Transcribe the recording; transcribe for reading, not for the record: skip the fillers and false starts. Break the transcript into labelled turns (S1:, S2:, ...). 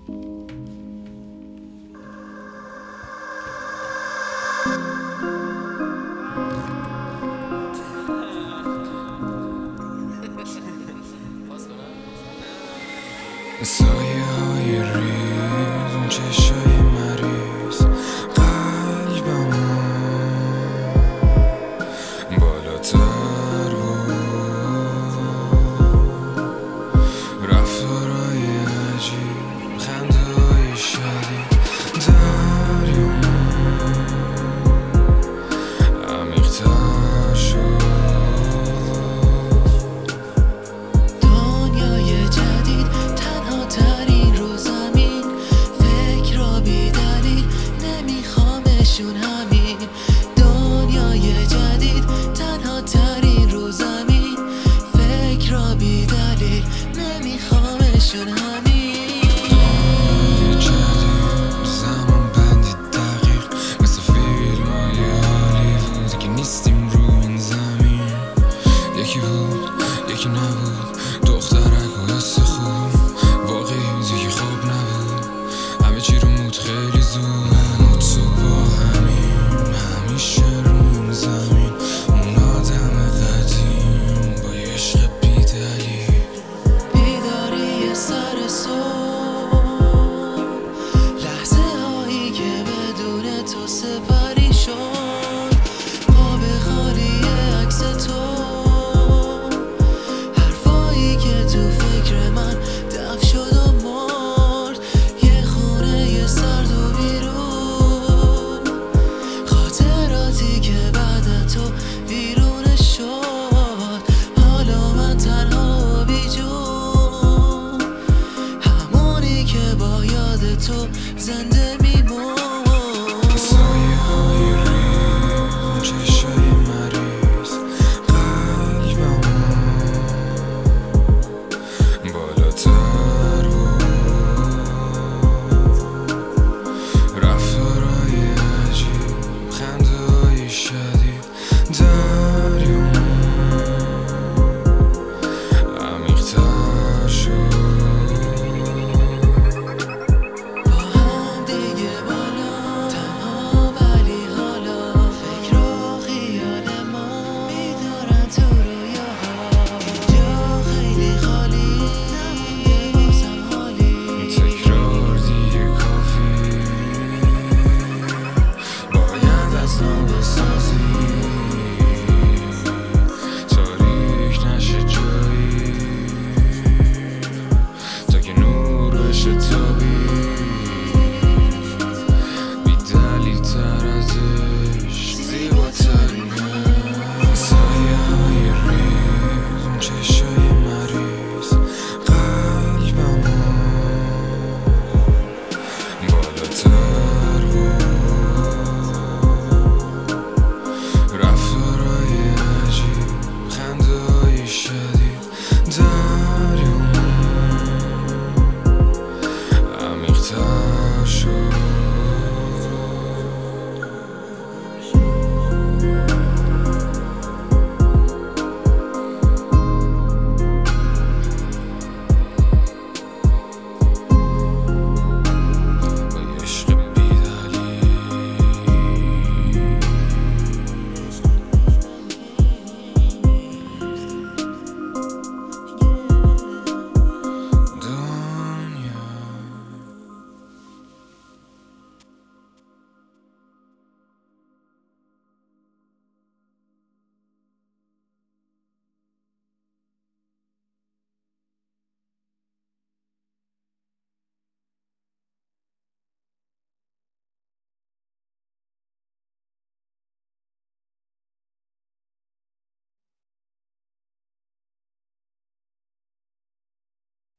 S1: سایه های ریز، اون چشای مریض قلبمو بالاتر بود، رفتارهای عجیب، خنده های شدید، دریامون عمیق‌تر شد.
S2: دنیای جدید تنها ترین رو زمین، فکر را بی دلیل نمیخوامشون همین. دنیای جدید تنها ترین رو زمین، فکر را بی دلیل نمیخوامشون همین.
S1: جدید زمان بندی دقیق، مثل فیلم های هالیوود که نیستیم رو این زمین. یکی بود یکی نبود، دخترک و حس خوب، واقعی دیگه خواب نبود، همه چی رو مود خیلی زود. من و تو با همیم همیشه رو این زمین، اون آدم قدیم با یه عشق بی دلیل.
S2: بیداری سر صبح، لحظه هایی که بدون تو سپری شد، خواب خالی عکس تو، حرفایی که تو فکر من دفن شد و مرد. یه خونه سرد و بیرون، خاطراتی که بعد تو بیرون شد. حالا من تنها و بیجون، همونی که با یاد تو زنده میمون.
S1: سایه های ریز، چشای مریض قلبمو بالاتر بود، رفتارهای عجیب، خنده های شدید، دریامون عمیق‌تر شد.
S2: با هم دیگه بالا، تنها ولی حالا فکر و خیال ما میدارن تو رویاها. اینجا خیلی خالی نمونده واسم حالی،
S1: تکرار دیگه کافی، باید از نو بسازی، تاریک نشه جایی تا که نور بشه تابی، بی دلیل تر ازش زیباترینه. سایه های ریز، اون چشم